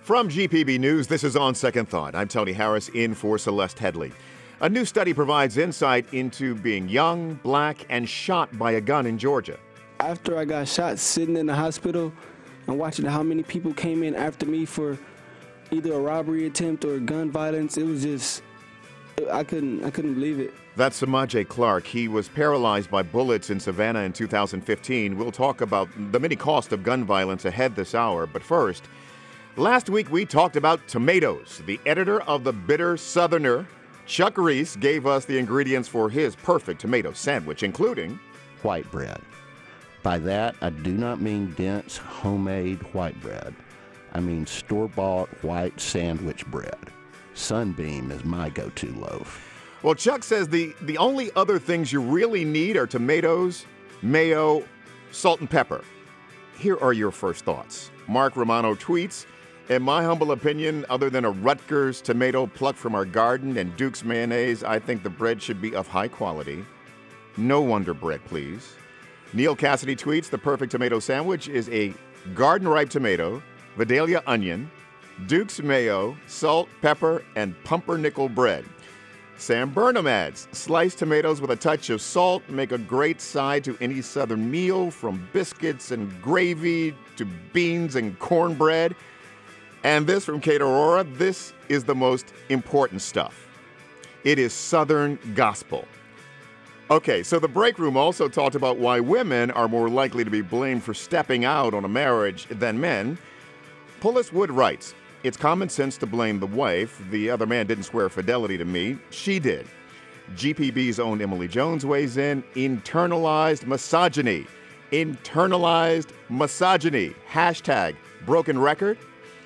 From GPB News, this is On Second Thought. I'm Tony Harris in for Celeste Headley. A new study provides insight into being young, black, and shot by a gun in Georgia. After I got shot, sitting in the hospital and watching how many people came in after me for either a robbery attempt or gun violence, it was just, I couldn't believe it. That's Samaje Clark. He was paralyzed by bullets in Savannah in 2015. We'll talk about the many costs of gun violence ahead this hour. But first, last week we talked about tomatoes. The editor of The Bitter Southerner, Chuck Reese, gave us the ingredients for his perfect tomato sandwich, including white bread. By that, I do not mean dense, homemade white bread. I mean store-bought white sandwich bread. Sunbeam is my go-to loaf. Well, Chuck says the only other things you really need are tomatoes, mayo, salt, and pepper. Here are your first thoughts. Mark Romano tweets, in my humble opinion, other than a Rutgers tomato plucked from our garden and Duke's mayonnaise, I think the bread should be of high quality. No Wonder Bread, please. Neil Cassidy tweets, the perfect tomato sandwich is a garden-ripe tomato, Vidalia onion, Duke's mayo, salt, pepper, and pumpernickel bread. Sam Burnham adds, sliced tomatoes with a touch of salt make a great side to any southern meal, from biscuits and gravy to beans and cornbread. And this from Kate Aurora, this is the most important stuff. It is Southern gospel. Okay, so the break room also talked about why women are more likely to be blamed for stepping out on a marriage than men. Pullis Wood writes, it's common sense to blame the wife. The other man didn't swear fidelity to me. She did. GPB's own Emily Jones weighs in. Internalized misogyny. Internalized misogyny. Hashtag broken record.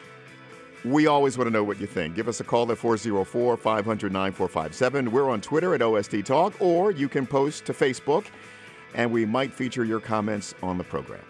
We always want to know what you think. Give us a call at 404-500-9457. We're on Twitter at OST Talk, or you can post to Facebook, and we might feature your comments on the program.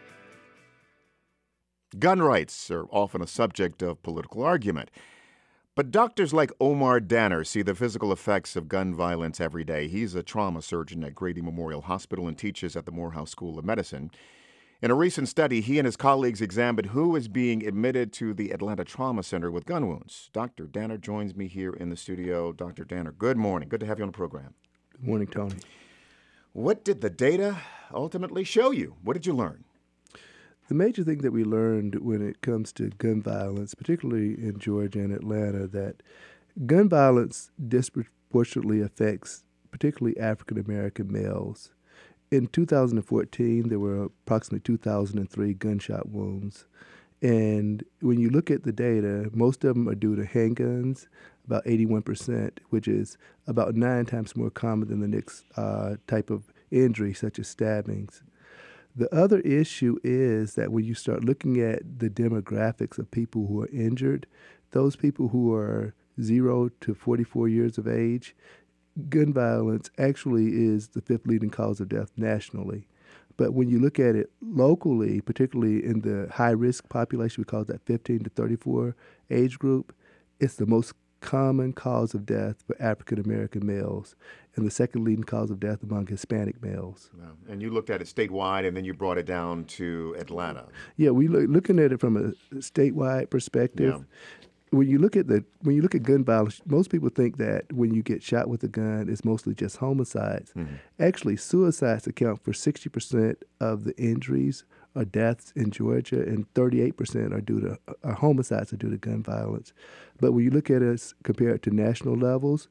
Gun rights are often a subject of political argument. But doctors like Omar Danner see the physical effects of gun violence every day. He's a trauma surgeon at Grady Memorial Hospital and teaches at the Morehouse School of Medicine. In a recent study, he and his colleagues examined who is being admitted to the Atlanta Trauma Center with gun wounds. Dr. Danner joins me here in the studio. Dr. Danner, good morning. Good to have you on the program. Good morning, Tony. What did the data ultimately show you? What did you learn? The major thing that we learned when it comes to gun violence, particularly in Georgia and Atlanta, that gun violence disproportionately affects particularly African-American males. In 2014, there were approximately 2,003 gunshot wounds. And when you look at the data, most of them are due to handguns, about 81%, which is about 9 times more common than the next type of injury, such as stabbings. The other issue is that when you start looking at the demographics of people who are injured, those people who are 0 to 44 years of age, gun violence actually is the 5th leading cause of death nationally. But when you look at it locally, particularly in the high-risk population, we call that 15 to 34 age group, it's the most common cause of death for African-American males and the second leading cause of death among Hispanic males. Wow. And you looked at it statewide, and then you brought it down to Atlanta. Yeah, we looking at it from a statewide perspective. Yeah. When you look at gun violence, most people think that when you get shot with a gun, it's mostly just homicides. Mm-hmm. Actually, suicides account for 60% of the injuries or deaths in Georgia, and 38% are due to homicides are due to gun violence. But when you look at it compared to national levels,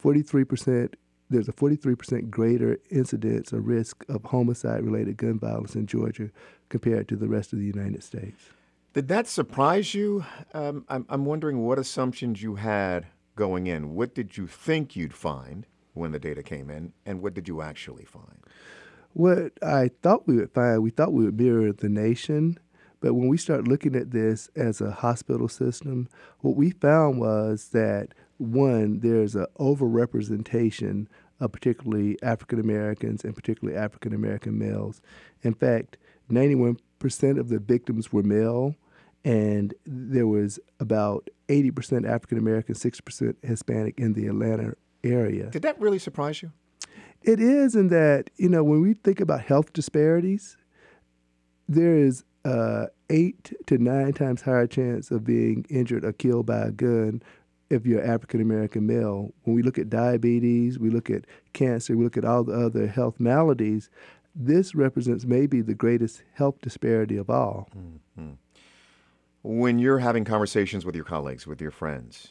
there's a 43% greater incidence or risk of homicide-related gun violence in Georgia compared to the rest of the United States. Did that surprise you? I'm wondering what assumptions you had going in. What did you think you'd find when the data came in, and what did you actually find? What I thought we would find, we thought we would mirror the nation, but when we start looking at this as a hospital system, what we found was that, one, there's an overrepresentation of particularly African Americans and particularly African American males. In fact, 91% of the victims were male, and there was about 80% African American, 6% Hispanic in the Atlanta area. Did that really surprise you? It is in that, when we think about health disparities, there is 8 to 9 times higher chance of being injured or killed by a gun if you're African American male. When we look at diabetes, we look at cancer, we look at all the other health maladies, this represents maybe the greatest health disparity of all. Mm-hmm. When you're having conversations with your colleagues, with your friends,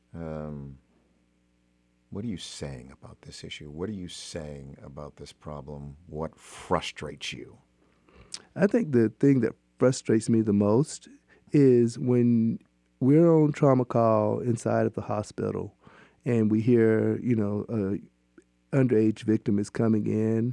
what are you saying about this issue? What are you saying about this problem? What frustrates you? I think the thing that frustrates me the most is when we're on trauma call inside of the hospital and we hear, an underage victim is coming in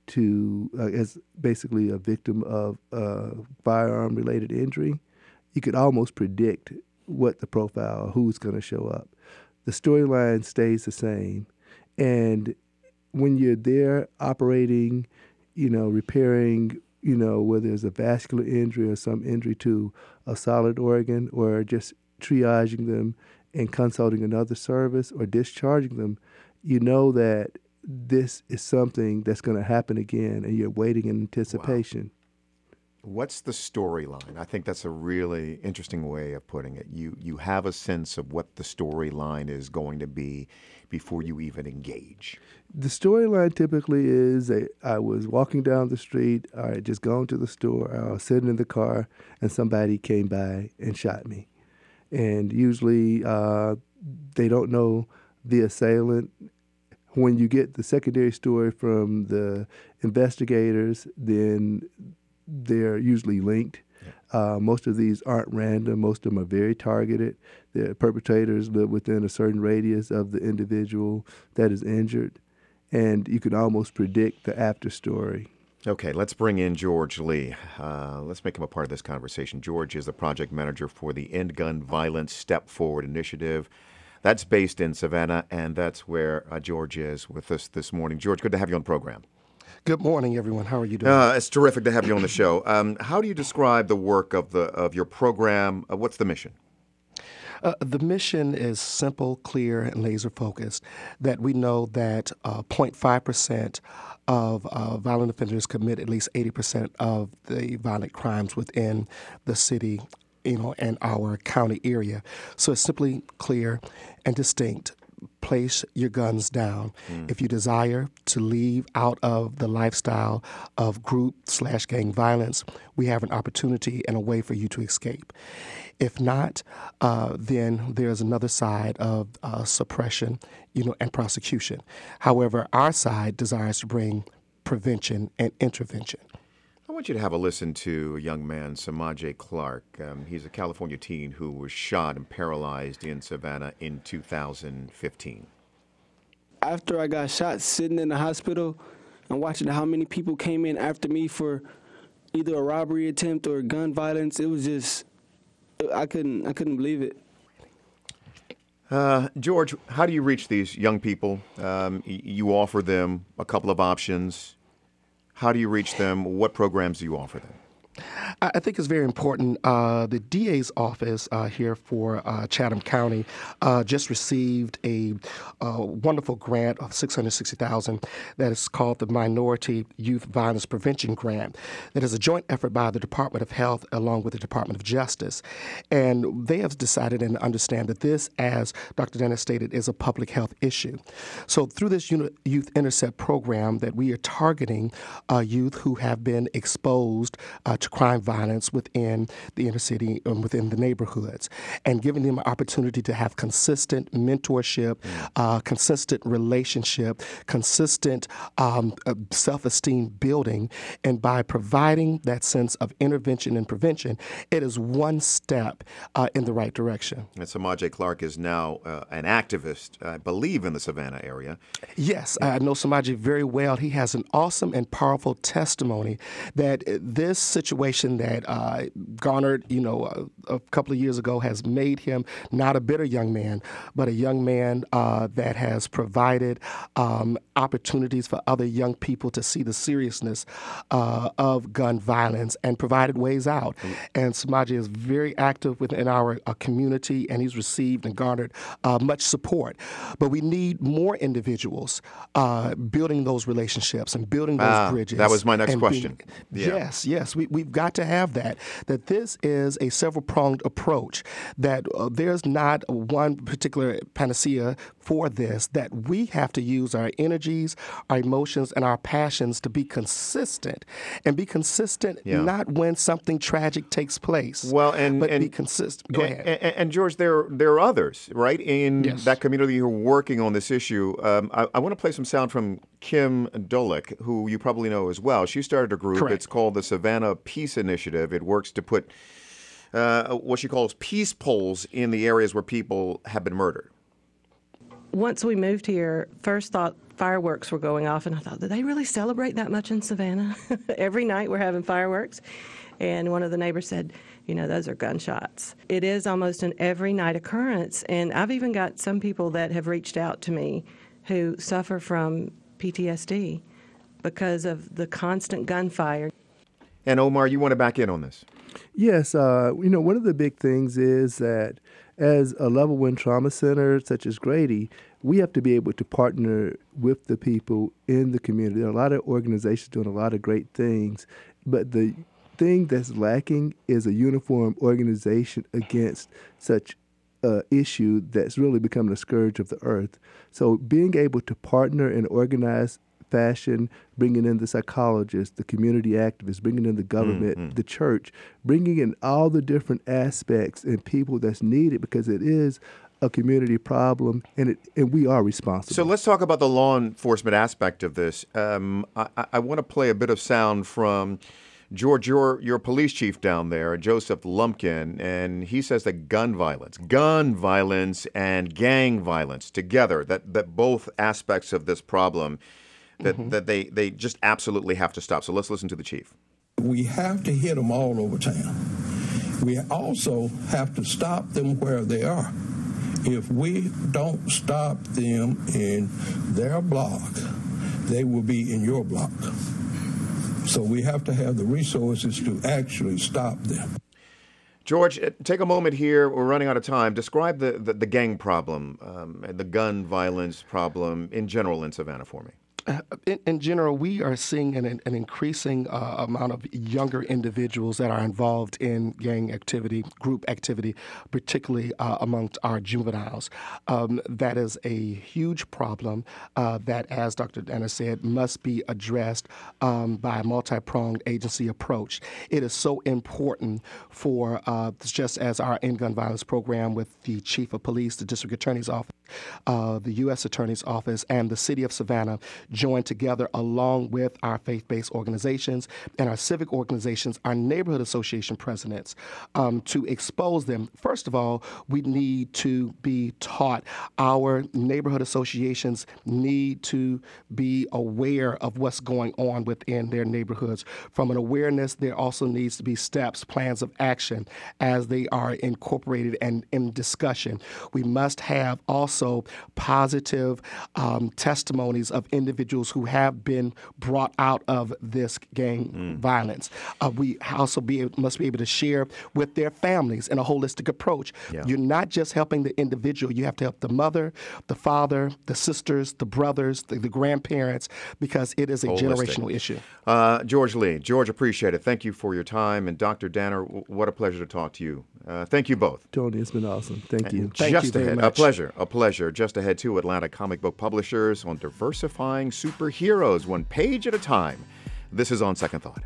to as basically a victim of firearm-related injury. You could almost predict what the profile, who's going to show up. The storyline stays the same. And when you're there operating, repairing, whether it's a vascular injury or some injury to a solid organ, or just triaging them and consulting another service or discharging them, you know that this is something that's going to happen again, and you're waiting in anticipation. Wow. What's the storyline? I think that's a really interesting way of putting it. You have a sense of what the storyline is going to be before you even engage. The storyline typically is that I was walking down the street, I had just gone to the store, I was sitting in the car, and somebody came by and shot me. And usually they don't know the assailant. When you get the secondary story from the investigators, then they're usually linked. Most of these aren't random. Most of them are very targeted. The perpetrators live within a certain radius of the individual that is injured, and you can almost predict the after story. Okay, let's bring in George Lee. Let's make him a part of this conversation. George is the project manager for the End Gun Violence Step Forward initiative. That's based in Savannah, and that's where George is with us this morning. George, good to have you on the program. Good morning, everyone. How are you doing? It's terrific to have you on the show. How do you describe the work of your program? What's the mission? The mission is simple, clear, and laser-focused, that we know that 0.5% of violent offenders commit at least 80% of the violent crimes within the city, and our county area. So it's simply clear and distinct. Place your guns down. If you desire to leave out of the lifestyle of group/gang violence, we have an opportunity and a way for you to escape. If not, then there's another side of suppression, and prosecution. However, our side desires to bring prevention and intervention. I want you to have a listen to a young man, Samaje Clark. He's a California teen who was shot and paralyzed in Savannah in 2015. After I got shot, sitting in the hospital and watching how many people came in after me for either a robbery attempt or gun violence, it was just, I couldn't believe it. George, how do you reach these young people? You offer them a couple of options. How do you reach them? What programs do you offer them? I think it's very important. The DA's office here for Chatham County just received a wonderful grant of $660,000 that is called the Minority Youth Violence Prevention Grant. That is a joint effort by the Department of Health along with the Department of Justice. And they have decided and understand that this, as Dr. Dennis stated, is a public health issue. So through this Youth Intercept program that we are targeting youth who have been exposed to crime violence within the inner city and within the neighborhoods, and giving them an opportunity to have consistent mentorship, consistent relationship, consistent self-esteem building. And by providing that sense of intervention and prevention, it is one step in the right direction. And Samaje Clark is now an activist, I believe, in the Savannah area. Yes, I know Samaje very well. He has an awesome and powerful testimony that this situation that garnered, a couple of years ago has made him not a bitter young man, but a young man that has provided opportunities for other young people to see the seriousness of gun violence and provided ways out. And Samaje is very active within our community, and he's received and garnered much support. But we need more individuals building those relationships and building those bridges. That was my next question. Yes. We we've got to have that this is a several-pronged approach, that there's not one particular panacea for this, that we have to use our energies, our emotions, and our passions to be consistent, and be consistent not when something tragic takes place, but be consistent. Go ahead. And George, there are others, right, in that community who are working on this issue. I want to play some sound from Kim Dolick, who you probably know as well. She started a group. Correct. It's called the Savannah Peace Initiative. It works to put what she calls peace poles in the areas where people have been murdered. Once we moved here, first thought fireworks were going off, and I thought, do they really celebrate that much in Savannah? Every night we're having fireworks. And one of the neighbors said, those are gunshots. It is almost an every night occurrence. And I've even got some people that have reached out to me who suffer from PTSD because of the constant gunfire. And Omar, you want to back in on this? Yes. One of the big things is that as a level one trauma center such as Grady, we have to be able to partner with the people in the community. There are a lot of organizations doing a lot of great things, but the thing that's lacking is a uniform organization against such issue that's really becoming a scourge of the earth. So being able to partner in organized fashion, bringing in the psychologists, the community activists, bringing in the government, the church, bringing in all the different aspects and people that's needed, because it is a community problem, and we are responsible. So let's talk about the law enforcement aspect of this. I want to play a bit of sound from George, your police chief down there, Joseph Lumpkin, and he says that gun violence and gang violence together, that both aspects of this problem, that they just absolutely have to stop. So let's listen to the chief. We have to hit them all over town. We also have to stop them where they are. If we don't stop them in their block, they will be in your block. So we have to have the resources to actually stop them. George, take a moment here. We're running out of time. Describe the gang problem, the gun violence problem in general in Savannah for me. In general, we are seeing an increasing amount of younger individuals that are involved in gang activity, group activity, particularly amongst our juveniles. That is a huge problem that, as Dr. Danner said, must be addressed by a multi-pronged agency approach. It is so important for, just as our End Gun Violence program with the Chief of Police, the District Attorney's Office, the U.S. Attorney's Office, and the City of Savannah join together along with our faith-based organizations and our civic organizations, our neighborhood association presidents, to expose them. First of all, we need to be taught. Our neighborhood associations need to be aware of what's going on within their neighborhoods. From an awareness, there also needs to be steps, plans of action as they are incorporated and in discussion. We must have also positive testimonies of individuals who have been brought out of this gang violence. We also must be able to share with their families in a holistic approach. Yeah. You're not just helping the individual. You have to help the mother, the father, the sisters, the brothers, the grandparents, because it is a generational issue. George Lee. George, appreciate it. Thank you for your time. And Dr. Danner, what a pleasure to talk to you. Thank you both. Tony, it's been awesome. Thank you. Thank you very much. A pleasure. Just ahead to Atlanta comic book publishers on diversifying superheroes one page at a time. This is On Second Thought.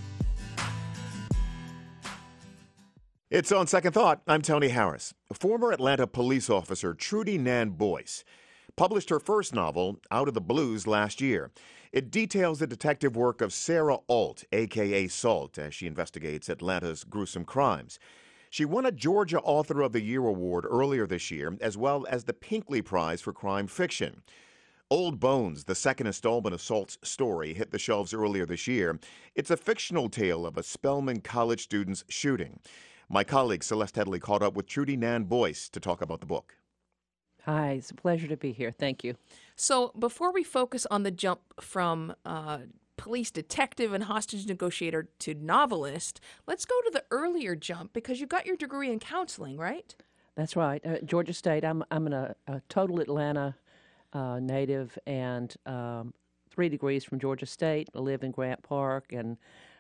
It's On Second Thought. I'm Tony Harris. Former Atlanta police officer Trudy Nan Boyce published her first novel, Out of the Blues, last year. It details the detective work of Sarah Alt, a.k.a. Salt, as she investigates Atlanta's gruesome crimes. She won a Georgia Author of the Year award earlier this year, as well as the Pinkley Prize for Crime Fiction. Old Bones, the second installment of Salt's story, hit the shelves earlier this year. It's a fictional tale of a Spelman College student's shooting. My colleague Celeste Headley caught up with Trudy Nan Boyce to talk about the book. Hi, it's a pleasure to be here. Thank you. So before we focus on the jump from police detective and hostage negotiator to novelist, let's go to the earlier jump because you got your degree in counseling, right? That's right. Georgia State. I'm a total Atlanta native and 3 degrees from Georgia State. I live in Grant Park and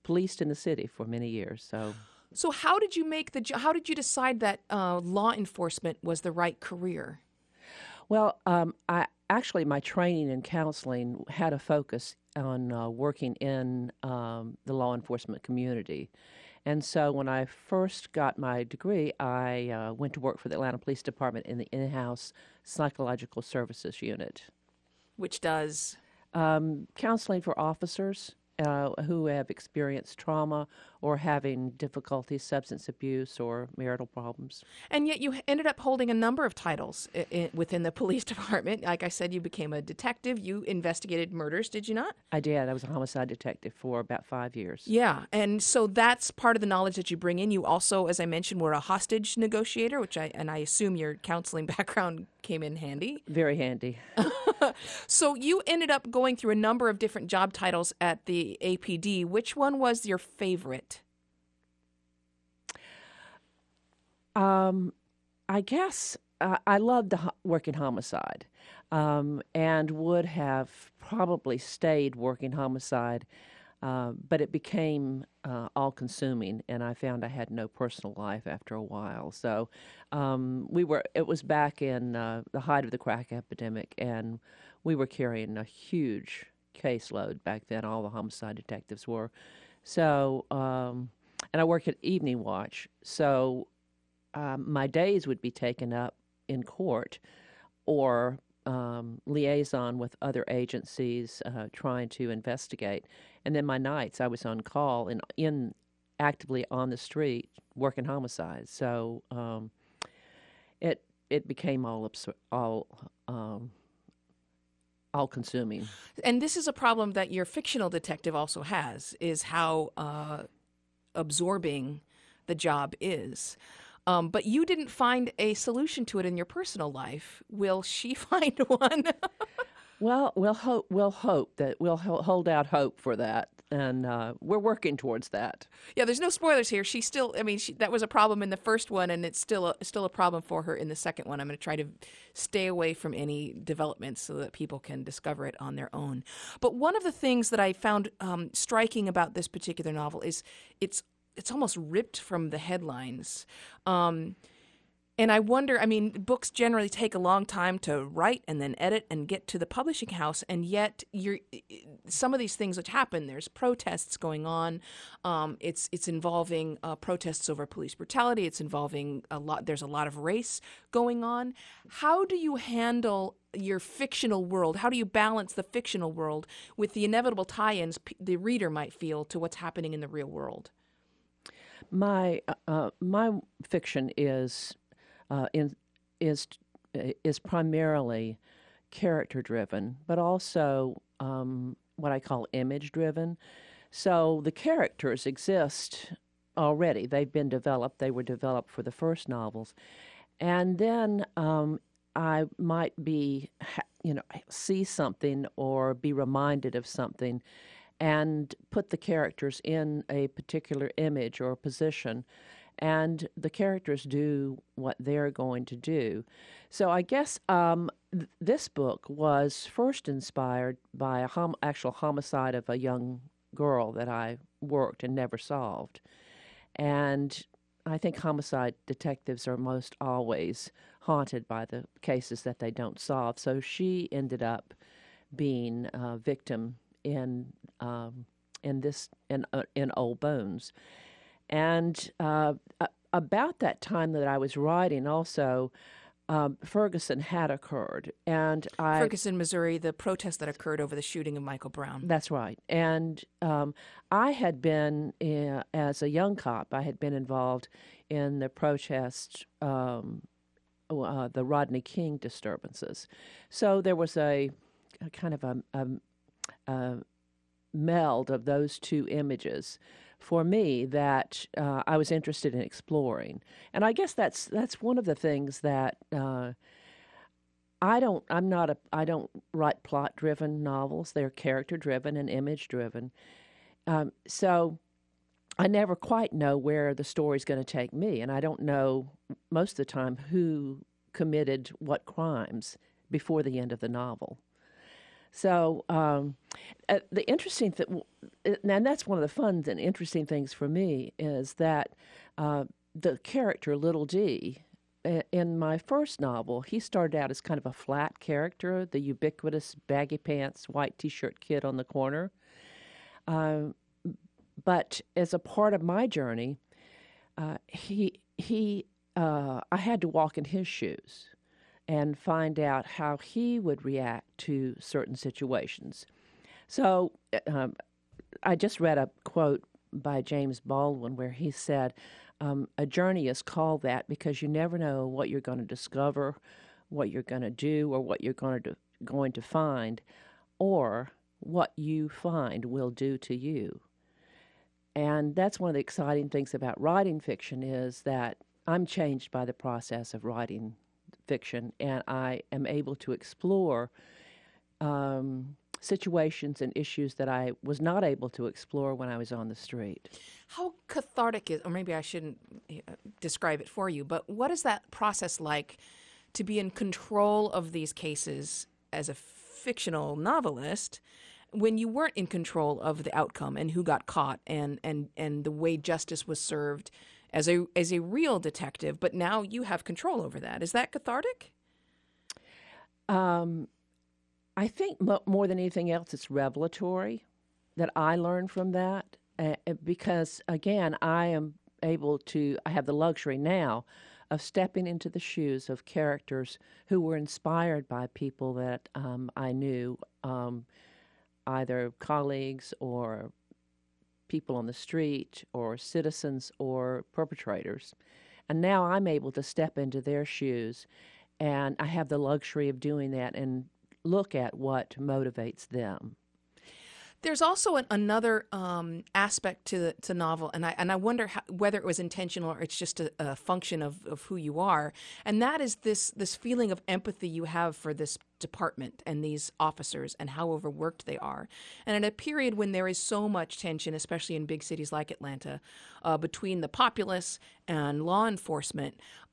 policed in the city for many years. So how did you how did you decide that law enforcement was the right career? Well, my training in counseling had a focus on working in the law enforcement community. And so when I first got my degree, I went to work for the Atlanta Police Department in the in-house psychological services unit. Which does? Counseling for officers who have experienced trauma or having difficulties, substance abuse, or marital problems. And yet you ended up holding a number of titles within the police department. Like I said, you became a detective. You investigated murders, did you not? I did. I was a homicide detective for about 5 years. Yeah, and so that's part of the knowledge that you bring in. You also, as I mentioned, were a hostage negotiator, I assume your counseling background came in handy. Very handy. So you ended up going through a number of different job titles at the APD. Which one was your favorite? I guess I loved working homicide, and would have probably stayed working homicide, but it became all-consuming, and I found I had no personal life after a while. So it was back in the height of the crack epidemic, and we were carrying a huge caseload back then. All the homicide detectives were. So, and I worked at Evening Watch, so my days would be taken up in court or liaison with other agencies trying to investigate. And then my nights, I was on call and actively on the street working homicides. So it became all-consuming. And this is a problem that your fictional detective also has, is how absorbing the job is. But you didn't find a solution to it in your personal life. Will she find one? Well, we'll hope that we'll hold out hope for that, and we're working towards that. Yeah, there's no spoilers here. She still, that was a problem in the first one, and it's still a problem for her in the second one. I'm going to try to stay away from any developments so that people can discover it on their own. But one of the things that I found striking about this particular novel is it's almost ripped from the headlines. And I wonder, books generally take a long time to write and then edit and get to the publishing house, and yet some of these things which happen, there's protests going on. It's involving protests over police brutality. It's involving there's a lot of race going on. How do you handle your fictional world? How do you balance the fictional world with the inevitable tie-ins the reader might feel to what's happening in the real world? My fiction is primarily character driven, but also what I call image driven. So the characters exist already; they've been developed. They were developed for the first novels, and then I might see something or be reminded of something, and put the characters in a particular image or position, and the characters do what they're going to do. So I guess this book was first inspired by actual homicide of a young girl that I worked and never solved. And I think homicide detectives are most always haunted by the cases that they don't solve. So she ended up being a victim in Old Bones, and about that time that I was writing, also Ferguson had occurred, and Ferguson, Missouri, the protest that occurred over the shooting of Michael Brown. That's right, and I had been as a young cop, I had been involved in the protest. The Rodney King disturbances. So there was a kind of a meld of those two images for me that I was interested in exploring. And I guess that's one of the things that I don't write plot-driven novels. They're character-driven and image-driven. So I never quite know where the story's going to take me, and I don't know most of the time who committed what crimes before the end of the novel. So the interesting thing, and that's one of the fun and interesting things for me, is that the character Little D, in my first novel, he started out as kind of a flat character, the ubiquitous baggy pants, white T-shirt kid on the corner. But as a part of my journey, I had to walk in his shoes and find out how he would react to certain situations. So I just read a quote by James Baldwin where he said, a journey is called that because you never know what you're going to discover, what you're going to do, or what you're going to find, or what you find will do to you. And that's one of the exciting things about writing fiction is that I'm changed by the process of writing fiction, and I am able to explore situations and issues that I was not able to explore when I was on the street. How cathartic is, or maybe I shouldn't describe it for you, but what is that process like to be in control of these cases as a fictional novelist when you weren't in control of the outcome and who got caught and the way justice was served as a real detective, but now you have control over that? Is that cathartic? I think more than anything else, it's revelatory that I learned from that because, again, I have the luxury now of stepping into the shoes of characters who were inspired by people that I knew, either colleagues or people on the street or citizens or perpetrators. And now I'm able to step into their shoes, and I have the luxury of doing that and look at what motivates them. There's also another aspect to the novel, and I wonder whether it was intentional or it's just a function of who you are, and that is this feeling of empathy you have for this department and these officers and how overworked they are. And in a period when there is so much tension, especially in big cities like Atlanta, between the populace and law enforcement,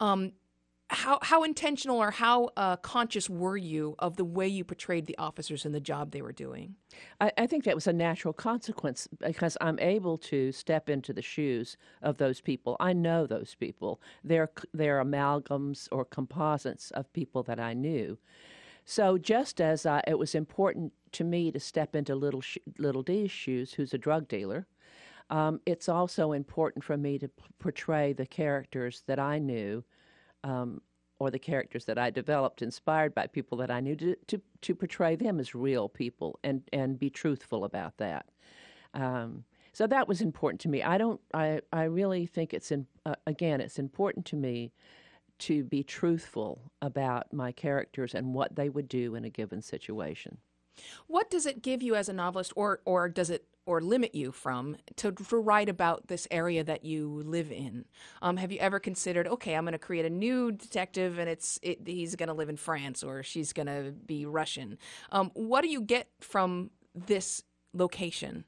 how intentional or how conscious were you of the way you portrayed the officers and the job they were doing? I think that was a natural consequence because I'm able to step into the shoes of those people. I know those people. They're amalgams or composites of people that I knew. So just as it was important to me to step into Little D's shoes, who's a drug dealer, it's also important for me to portray the characters that I knew, or the characters that I developed inspired by people that I knew, to portray them as real people and be truthful about that. So that was important to me. I really think it's important to me to be truthful about my characters and what they would do in a given situation. What does it give you as a novelist, or does it limit you from to write about this area that you live in? Have you ever considered, okay, I'm going to create a new detective and he's going to live in France or she's going to be Russian? What do you get from this location?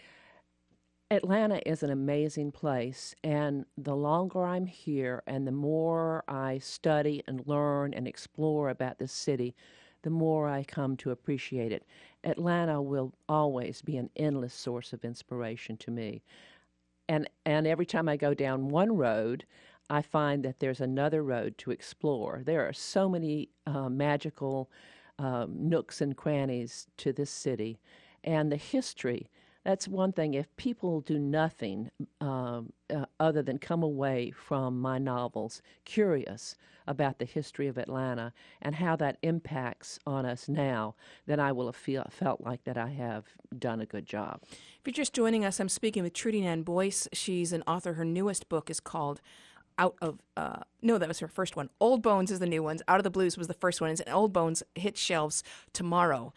Atlanta is an amazing place, and the longer I'm here and the more I study and learn and explore about this city, the more I come to appreciate it. Atlanta will always be an endless source of inspiration to me. And every time I go down one road, I find that there's another road to explore. There are so many magical nooks and crannies to this city. And the history, that's one thing. If people do nothing other than come away from my novels curious about the history of Atlanta and how that impacts on us now, then I will have felt like that I have done a good job. If you're just joining us, I'm speaking with Trudy Nan Boyce. She's an author. Her newest book is called that was her first one. Old Bones is the new one. Out of the Blues was the first one. And Old Bones hits shelves tomorrow.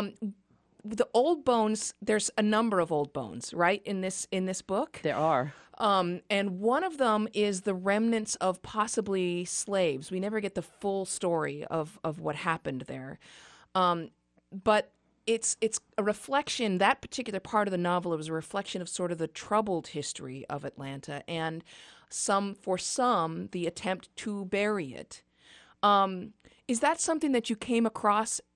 The old bones, there's a number of old bones, right, in this book? There are. And one of them is the remnants of possibly slaves. We never get the full story of what happened there. But it's a reflection, that particular part of the novel, it was a reflection of sort of the troubled history of Atlanta and for some, the attempt to bury it. Is that something that you came across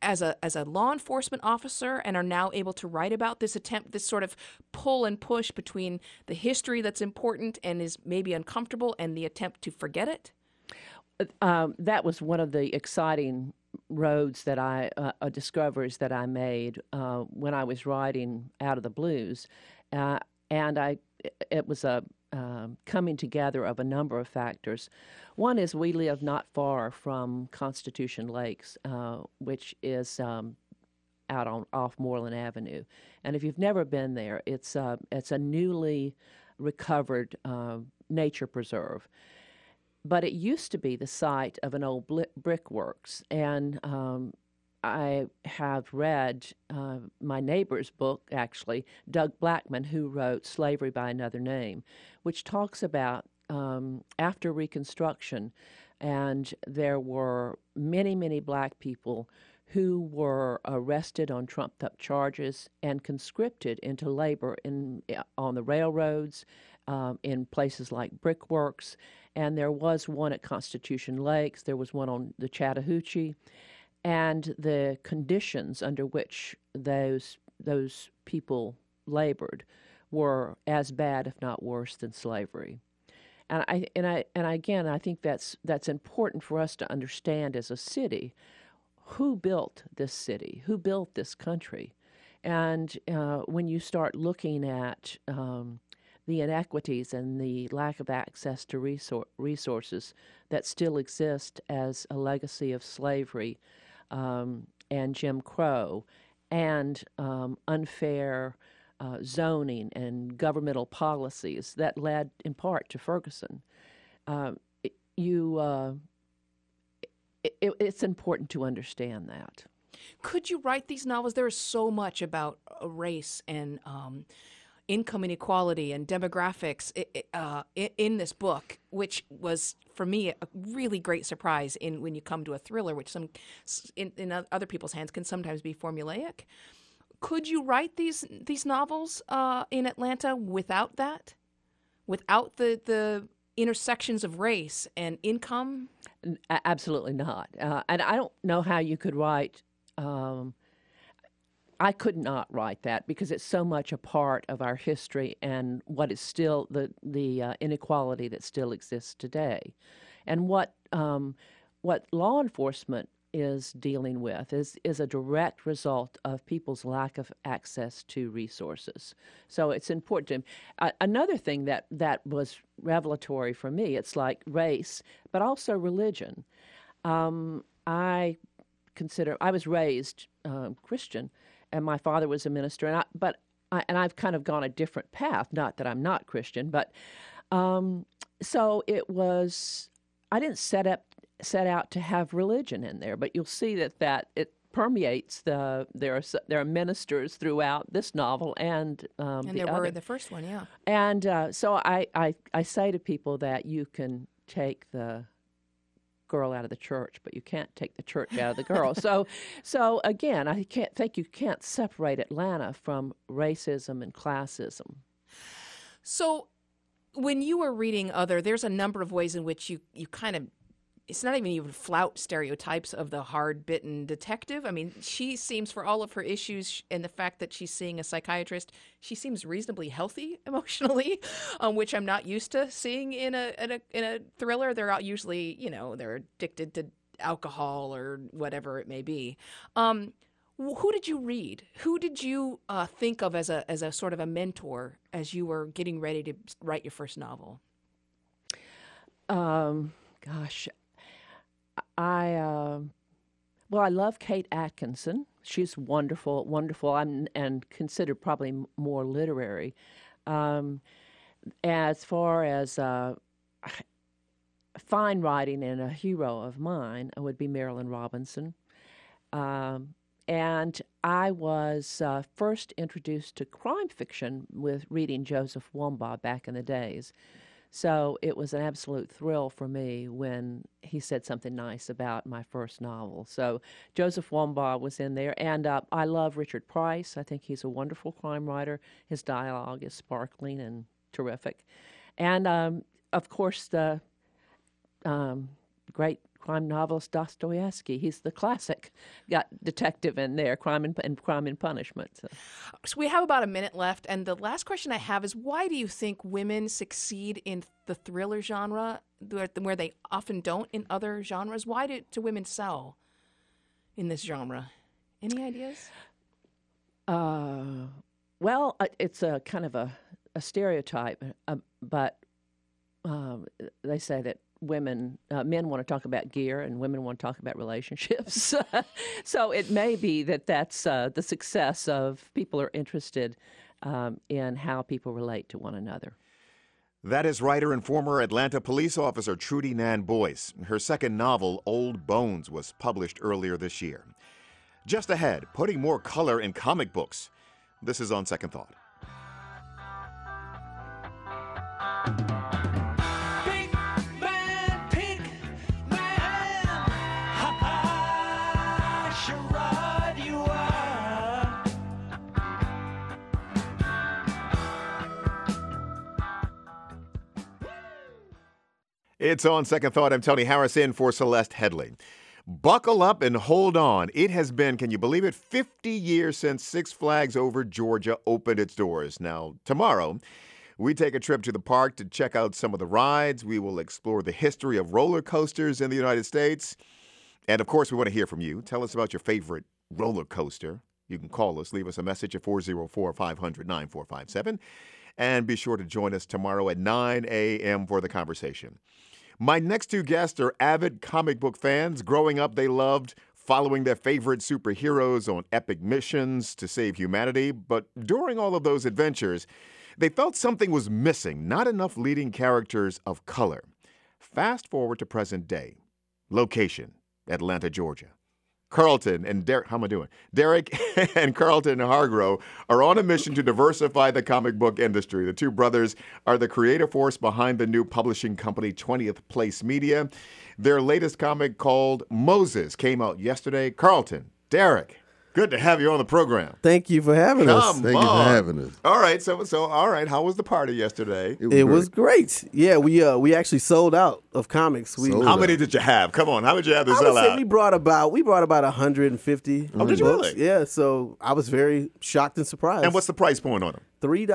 as a law enforcement officer and are now able to write about this this sort of pull and push between the history that's important and is maybe uncomfortable and the attempt to forget it? That was one of the exciting roads that discoveries that I made when I was writing Out of the Blues, and it was a coming together of a number of factors. One is we live not far from Constitution Lakes, which is out off Moreland Avenue, and if you've never been there, it's a newly recovered nature preserve. But it used to be the site of an old brickworks, and I have read my neighbor's book, actually, Doug Blackman, who wrote Slavery by Another Name, which talks about after Reconstruction, and there were many, many black people who were arrested on trumped-up charges and conscripted into labor on the railroads, in places like brickworks, and there was one at Constitution Lakes, there was one on the Chattahoochee, and the conditions under which those people labored were as bad, if not worse, than slavery. And I think that's important for us to understand as a city. Who built this city? Who built this country? And when you start looking at the inequities and the lack of access to resources that still exist as a legacy of slavery and Jim Crow and unfair zoning and governmental policies that led in part to Ferguson, it's important to understand that. Could you write these novels? There is so much about race and income inequality and demographics in this book, which was, for me, a really great surprise when you come to a thriller, which in other people's hands can sometimes be formulaic. Could you write these novels in Atlanta without that? Without the intersections of race and income? Absolutely not. And I don't know how you could write... I could not write that because it's so much a part of our history and what is still the inequality that still exists today. And what law enforcement is dealing with is a direct result of people's lack of access to resources. So it's important to another thing that was revelatory for me, it's like race, but also religion. I was raised Christian, and my father was a minister, and I've kind of gone a different path. Not that I'm not Christian, but so it was. I didn't set out to have religion in there, but you'll see that it permeates there are ministers throughout this novel and there were in the first one, yeah. And so I say to people that you can take the girl out of the church, but you can't take the church out of the girl. So again, I think you can't separate Atlanta from racism and classism. So when you were reading there's a number of ways in which you kind of, it's not even flout stereotypes of the hard-bitten detective. I mean, she seems, for all of her issues and the fact that she's seeing a psychiatrist, she seems reasonably healthy emotionally, which I'm not used to seeing in a thriller. They're usually, they're addicted to alcohol or whatever it may be. Who did you read? Who did you think of as a sort of a mentor as you were getting ready to write your first novel? Gosh. I love Kate Atkinson. She's wonderful, and considered probably more literary. As far as fine writing and a hero of mine, would be Marilynne Robinson. And I was first introduced to crime fiction with reading Joseph Wambaugh back in the days. So it was an absolute thrill for me when he said something nice about my first novel. So Joseph Wambaugh was in there. And I love Richard Price. I think he's a wonderful crime writer. His dialogue is sparkling and terrific. And, of course, the great crime novelist Dostoevsky. He's the classic got detective in there, Crime and Punishment. So we have about a minute left, and the last question I have is, why do you think women succeed in the thriller genre where they often don't in other genres? Why do women sell in this genre? Any ideas? Well, it's a kind of a stereotype, but they say that men want to talk about gear and women want to talk about relationships. So it may be that's the success of people are interested in how people relate to one another. That is writer and former Atlanta police officer Trudy Nan Boyce. Her second novel, Old Bones, was published earlier this year. Just ahead, putting more color in comic books. This is On Second Thought. It's On Second Thought. I'm Tony Harris in for Celeste Headley. Buckle up and hold on. It has been, can you believe it, 50 years since Six Flags Over Georgia opened its doors. Now, tomorrow, we take a trip to the park to check out some of the rides. We will explore the history of roller coasters in the United States. And, of course, we want to hear from you. Tell us about your favorite roller coaster. You can call us. Leave us a message at 404-500-9457. And be sure to join us tomorrow at 9 a.m. for the conversation. My next two guests are avid comic book fans. Growing up, they loved following their favorite superheroes on epic missions to save humanity. But during all of those adventures, they felt something was missing, not enough leading characters of color. Fast forward to present day. Location, Atlanta, Georgia. Carlton and Derek, how am I doing? Derek and Carlton Hargrove are on a mission to diversify the comic book industry. The two brothers are the creative force behind the new publishing company 20th Place Media. Their latest comic called Moses came out yesterday. Carlton, Derek, good to have you on the program. Thank you for having us. Thank you for having us. All right, so all right, how was the party yesterday? It was great. Yeah, we actually sold out of comics. How many did you have? Come on, how many did you have to sell out? We brought about 150. Oh, did you really? Yeah, so I was very shocked and surprised. And what's the price point on them? $3.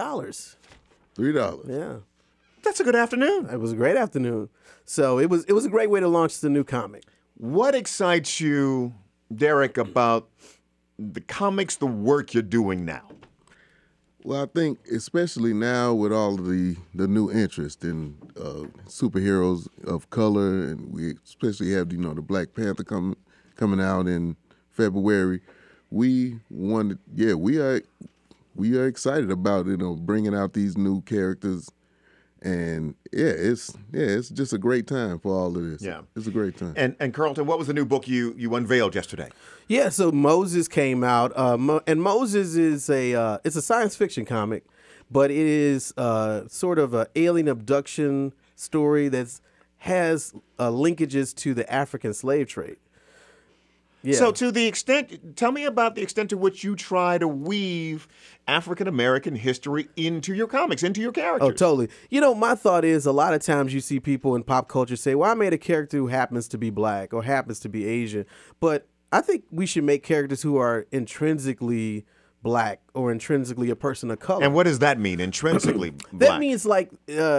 $3. Yeah. That's a good afternoon. It was a great afternoon. So it was a great way to launch the new comic. What excites you, Derek, about the comics, the work you're doing now? Well, I think especially now with all of the new interest in superheroes of color, and we especially have the Black Panther coming out in February. We are excited about bringing out these new characters. And it's just a great time for all of this. Yeah, it's a great time. And Carlton, what was the new book you unveiled yesterday? Yeah, so Moses came out, and Moses is it's a science fiction comic, but it is sort of an alien abduction story that has linkages to the African slave trade. Yeah. So to the extent, tell me about the extent to which you try to weave African-American history into your comics, into your characters. Oh, totally. My thought is a lot of times you see people in pop culture say, well, I made a character who happens to be black or happens to be Asian. But I think we should make characters who are intrinsically black or intrinsically a person of color. And what does that mean, intrinsically black? That means like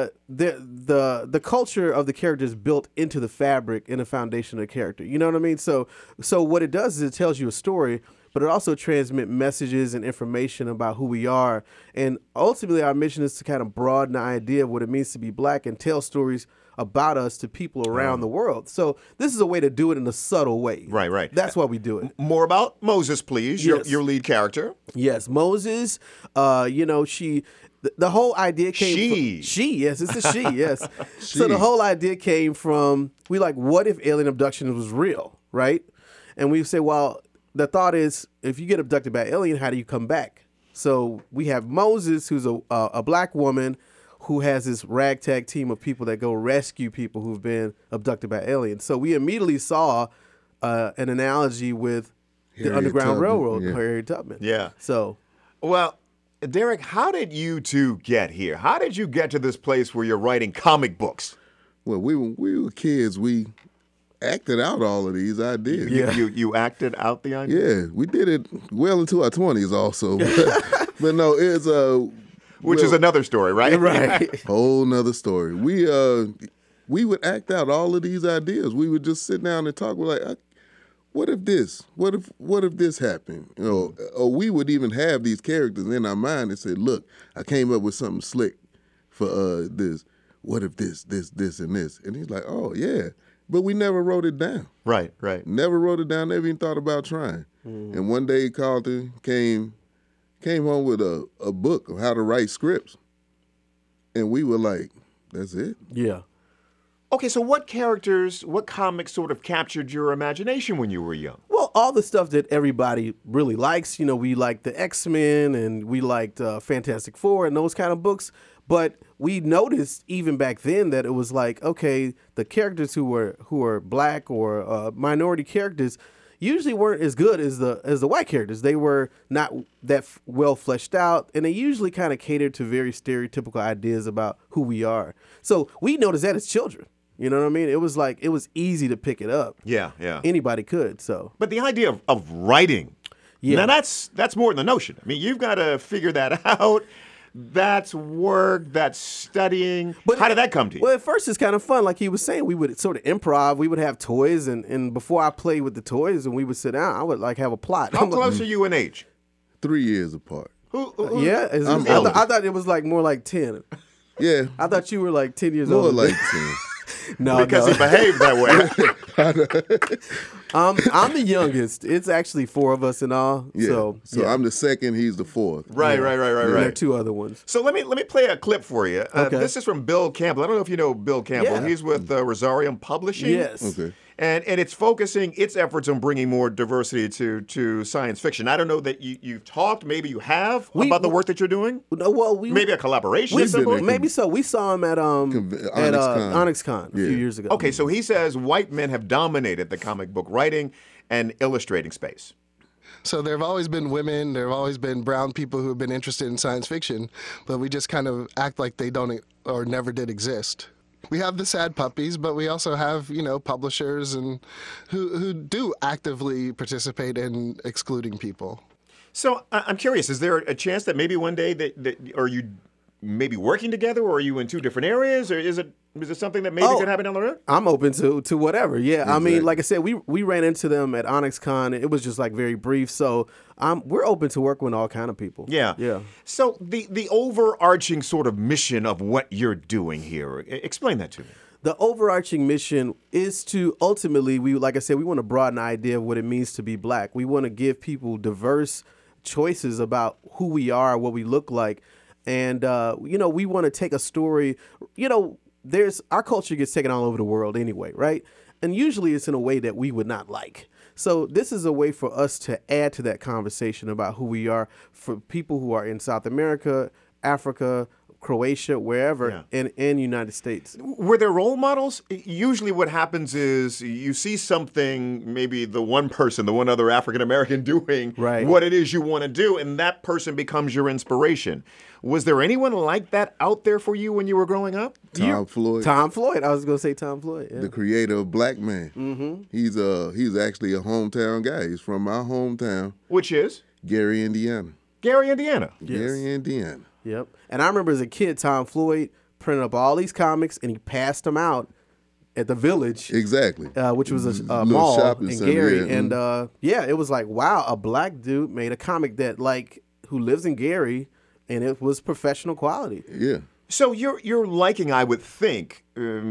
the culture of the character is built into the fabric and the foundation of the character. You know what I mean? So what it does is it tells you a story, but it also transmits messages and information about who we are. And ultimately our mission is to kind of broaden the idea of what it means to be black and tell stories about us to people around the world. So this is a way to do it in a subtle way. Right. That's why we do it. More about Moses, please, yes. your lead character. Yes, Moses, she... The whole idea came from... She, yes, it's a she, yes. So the whole idea came from, what if alien abduction was real, right? And we say, well, the thought is, if you get abducted by an alien, how do you come back? So we have Moses, who's a black woman who has this ragtag team of people that go rescue people who've been abducted by aliens. So we immediately saw an analogy with the Underground Railroad, Harriet Tubman. Yeah. So... Well, Derek, how did you two get here? How did you get to this place where you're writing comic books? Well, we were kids. We acted out all of these ideas. You acted out the idea? Yeah, we did it well into our 20s also. But no, it's which is another story, right? Right. Whole nother story. We would act out all of these ideas. We would just sit down and talk. We're like, what if this? What if this happened? You know, or we would even have these characters in our mind and say, look, I came up with something slick for this. What if this, and this? And he's like, oh yeah. But we never wrote it down. Right. Never wrote it down, never even thought about trying. And one day Carlton came home with a book of how to write scripts. And we were like, that's it? Yeah. Okay, so what comics sort of captured your imagination when you were young? Well, all the stuff that everybody really likes. You know, we liked the X-Men and we liked Fantastic Four and those kind of books. But we noticed even back then that it was like, okay, the characters who were black or minority characters usually weren't as good as the white characters. They were not that well fleshed out, and they usually kind of catered to very stereotypical ideas about who we are. So we noticed that as children. You know what I mean? It was like, it was easy to pick it up. Yeah. Anybody could, so. But the idea of writing, now that's more than the notion. I mean, you've got to figure that out. That's work, that's studying. But how did that come to you? Well, at first it's kind of fun. Like he was saying, we would sort of improv. We would have toys, and before I played with the toys and we would sit down, I would like have a plot. How close are you in age? 3 years apart. Yeah? I thought it was like more like 10. Yeah. I thought you were like 10 years old. older. More like 10. No, because he behaved that way. I'm the youngest. It's actually 4 of us in all. Yeah. So I'm the second. He's the 4th. Right. There are 2 other ones. So let me play a clip for you. Okay. This is from Bill Campbell. I don't know if you know Bill Campbell. Yeah. He's with Rosarium Publishing. Yes. Okay. And it's focusing its efforts on bringing more diversity to science fiction. I don't know that you've talked, maybe you have, about the work that you're doing? Well, maybe a collaboration. Maybe so. We saw him at OnyxCon a few years ago. Okay, so he says white men have dominated the comic book writing and illustrating space. So there have always been women, there have always been brown people who have been interested in science fiction, but we just kind of act like they don't or never did exist. We have the sad puppies, but we also have, publishers and who do actively participate in excluding people. So I'm curious, is there a chance that maybe one day that are you maybe working together, or are you in 2 different areas, or is it something that maybe could happen down the road? I'm open to whatever. Yeah, exactly. I mean, like I said, we ran into them at OnyxCon. It was just like very brief. So we're open to work with all kind of people. Yeah. So the overarching sort of mission of what you're doing here, explain that to me. The overarching mission is to ultimately, like I said, we want to broaden the idea of what it means to be black. We want to give people diverse choices about who we are, what we look like. And, we want to take a story, our culture gets taken all over the world anyway, right? And usually it's in a way that we would not like. So this is a way for us to add to that conversation about who we are for people who are in South America, Africa, Croatia, wherever, in the United States. Were there role models? Usually what happens is you see something, maybe the one other African-American doing what it is you want to do, and that person becoms your inspiration. Was there anyone like that out there for you when you were growing up? Tom Floyd. Tom Floyd. I was going to say Tom Floyd. Yeah. The creator of Black Man. Mm-hmm. He's actually a hometown guy. He's from my hometown. Which is? Gary, Indiana. Gary, Indiana. Yes. Gary, Indiana. Yep. And I remember as a kid, Tom Floyd printed up all these comics and he passed them out at the Village. Exactly. Which was a mall in Gary. And it was like, wow, a black dude made a comic that who lives in Gary, and it was professional quality. Yeah. So you're liking, I would think,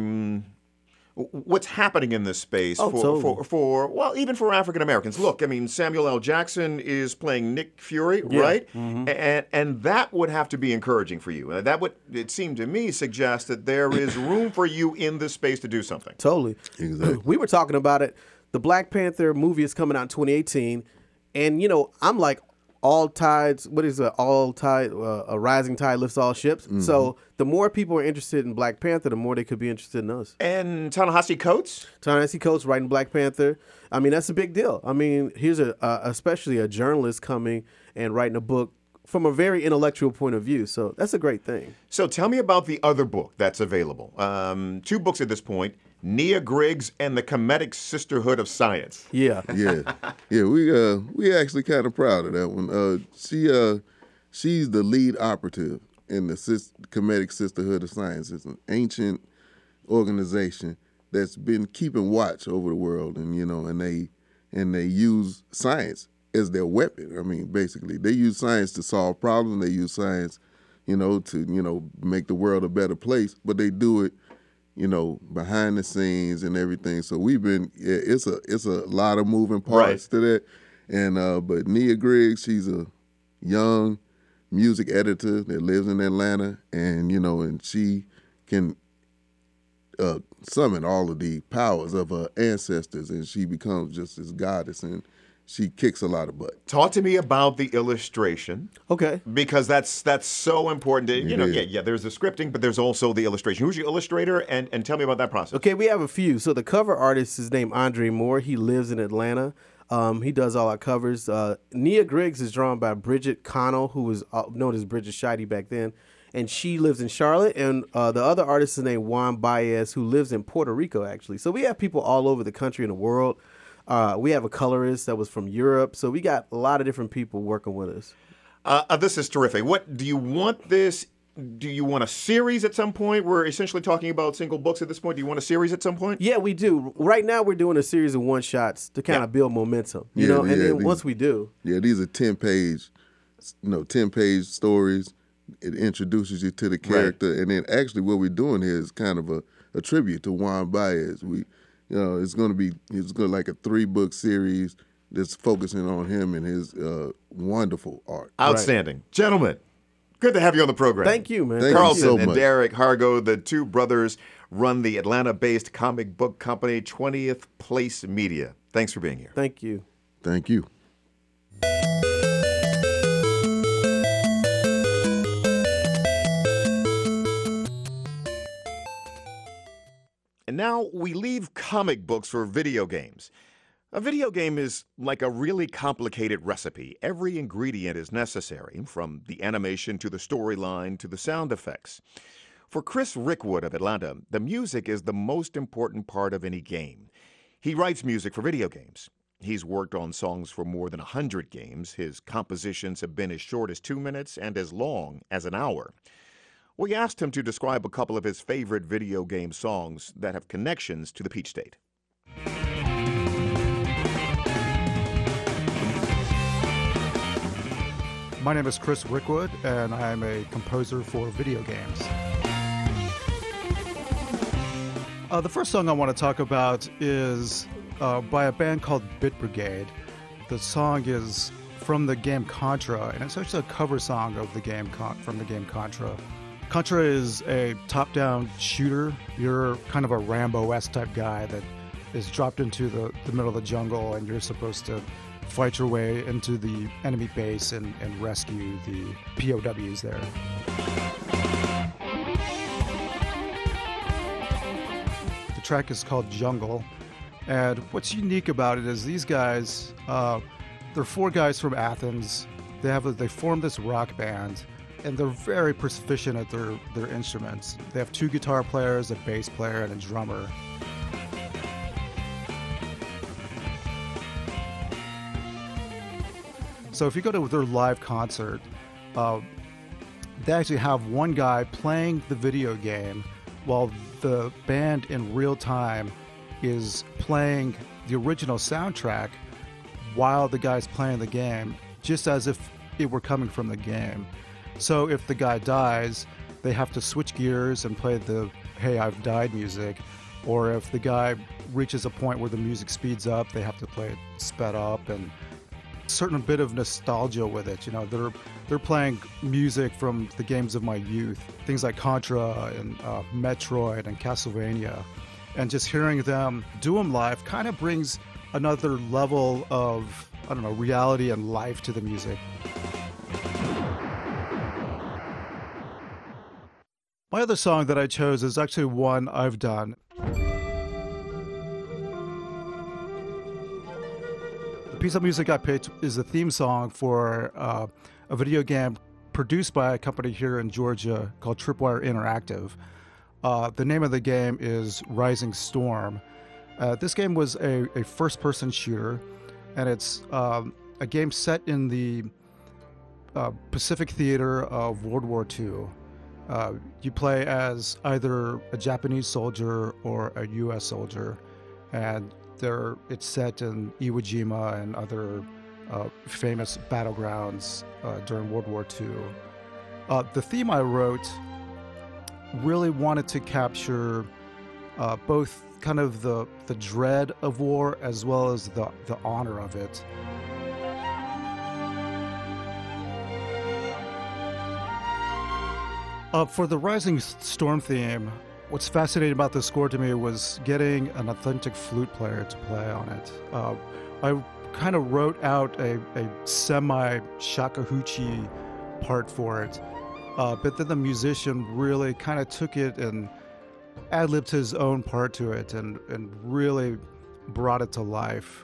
what's happening in this space for even for African Americans. Look, I mean, Samuel L. Jackson is playing Nick Fury, right? Mm-hmm. And that would have to be encouraging for you. That would, it seemed to me, suggest that there is room for you in this space to do something. Totally. Exactly. We were talking about it. The Black Panther movie is coming out in 2018, and I'm like, all tides, what is it? A rising tide lifts all ships. Mm-hmm. So the more people are interested in Black Panther, the more they could be interested in us. And Ta-Nehisi Coates? Ta-Nehisi Coates writing Black Panther. I mean, that's a big deal. I mean, here's especially a journalist coming and writing a book from a very intellectual point of view. So that's a great thing. So tell me about the other book that's available. 2 books at this point. Nia Griggs and the Kemetic Sisterhood of Science. Yeah. Yeah. We actually kind of proud of that one. She's the lead operative in the Kemetic Sisterhood of Science. It's an ancient organization that's been keeping watch over the world, and they use science as their weapon. I mean, basically, they use science to solve problems. They use science, to make the world a better place. But they do it, behind the scenes and everything. So it's a lot of moving parts to that. And but Nia Griggs, she's a young music editor that lives in Atlanta, and she can summon all of the powers of her ancestors, and she becomes just this goddess, and she kicks a lot of butt. Talk to me about the illustration. Okay. Because that's so important. There's the scripting, but there's also the illustration. Who's your illustrator? And tell me about that process. Okay, we have a few. So the cover artist is named Andre Moore. He lives in Atlanta. He does all our covers. Nia Griggs is drawn by Bridget Connell, who was known as Bridget Scheide back then. And she lives in Charlotte. And the other artist is named Juan Baez, who lives in Puerto Rico, actually. So we have people all over the country and the world. We have a colorist that was from Europe. So we got a lot of different people working with us. This is terrific. What do you want this? Do you want a series at some point? We're essentially talking about single books at this point. Do you want a series at some point? Yeah, we do. Right now, we're doing a series of one-shots to kind of build momentum, and then once we do. Yeah, these are 10-page, 10-page stories. It introduces you to the character. Right. And then actually what we're doing here is kind of a tribute to Juan Baez. It's going to be like a 3-book series that's focusing on him and his wonderful art. Outstanding. Right. Gentlemen, good to have you on the program. Thank you, man. Carlson so and Derek Hargo, the two brothers, run the Atlanta-based comic book company 20th Place Media. Thanks for being here. Thank you. Thank you. And now we leave comic books for video games. A video game is like a really complicated recipe. Every ingredient is necessary, from the animation to the storyline to the sound effects. For Chris Rickwood of Atlanta, the music is the most important part of any game. He writes music for video games. He's worked on songs for more than 100 games. His compositions have been as short as 2 minutes and as long as an hour. We asked him to describe a couple of his favorite video game songs that have connections to the Peach State. My name is Chris Rickwood, and I am a composer for video games. The first song I want to talk about is by a band called Bit Brigade. The song is from the game Contra, and it's actually a cover song of the game from the game Contra. Contra is a top-down shooter. You're kind of a Rambo-esque type guy that is dropped into the middle of the jungle, and you're supposed to fight your way into the enemy base and rescue the POWs there. The track is called Jungle, and what's unique about it is these guys, they're 4 guys from Athens. They formed this rock band, and they're very proficient at their instruments. They have 2 guitar players, a bass player, and a drummer. So if you go to their live concert, they actually have one guy playing the video game while the band in real time is playing the original soundtrack while the guy's playing the game, just as if it were coming from the game. So if the guy dies, they have to switch gears and play the "Hey, I've died" music. Or if the guy reaches a point where the music speeds up, they have to play it sped up, and a certain bit of nostalgia with it. They're playing music from the games of my youth, things like Contra and Metroid and Castlevania. And just hearing them do them live kind of brings another level of, reality and life to the music. My other song that I chose is actually one I've done. The piece of music I picked is the theme song for a video game produced by a company here in Georgia called Tripwire Interactive. The name of the game is Rising Storm. This game was a first-person shooter, and it's a game set in the Pacific theater of World War II. You play as either a Japanese soldier or a U.S. soldier, and it's set in Iwo and other famous battlegrounds during World War II. The theme I wrote really wanted to capture both kind of the dread of war as well as the honor of it. For the Rising Storm theme, what's fascinating about the score to me was getting an authentic flute player to play on it. I kind of wrote out a semi-shakuhachi part for it, but then the musician really kind of took it and ad-libbed his own part to it and really brought it to life.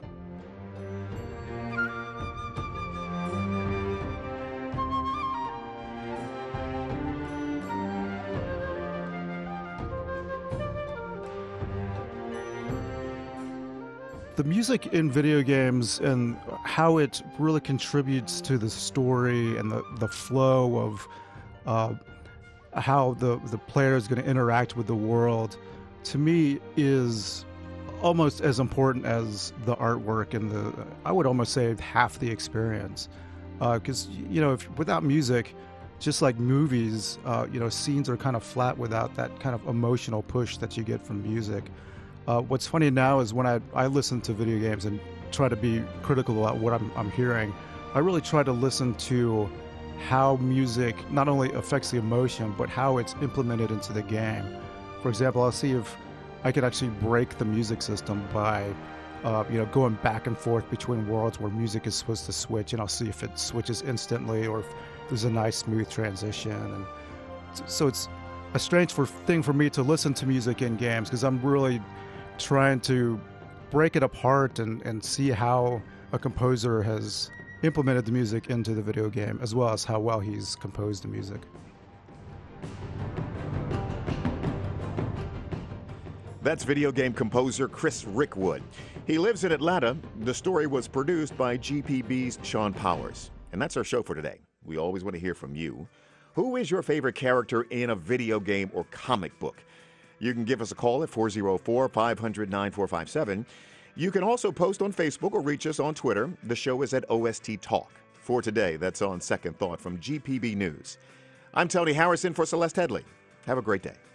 The music in video games and how it really contributes to the story and the flow of how the player is going to interact with the world, to me, is almost as important as the artwork and I would almost say half the experience. Because, without music, just like movies, scenes are kind of flat without that kind of emotional push that you get from music. What's funny now is when I listen to video games and try to be critical about what I'm hearing, I really try to listen to how music not only affects the emotion, but how it's implemented into the game. For example, I'll see if I could actually break the music system by, going back and forth between worlds where music is supposed to switch, and I'll see if it switches instantly or if there's a nice smooth transition. And so it's a strange thing for me to listen to music in games because I'm really trying to break it apart and see how a composer has implemented the music into the video game, as well as how well he's composed the music. That's video game composer Chris Rickwood. He lives in Atlanta. The story was produced by GPB's Sean Powers. And that's our show for today. We always want to hear from you. Who is your favorite character in a video game or comic book? You can give us a call at 404-500-9457. You can also post on Facebook or reach us on Twitter. The show is at OST Talk. For today, that's on Second Thought from GPB News. I'm Tony Harrison for Celeste Headley. Have a great day.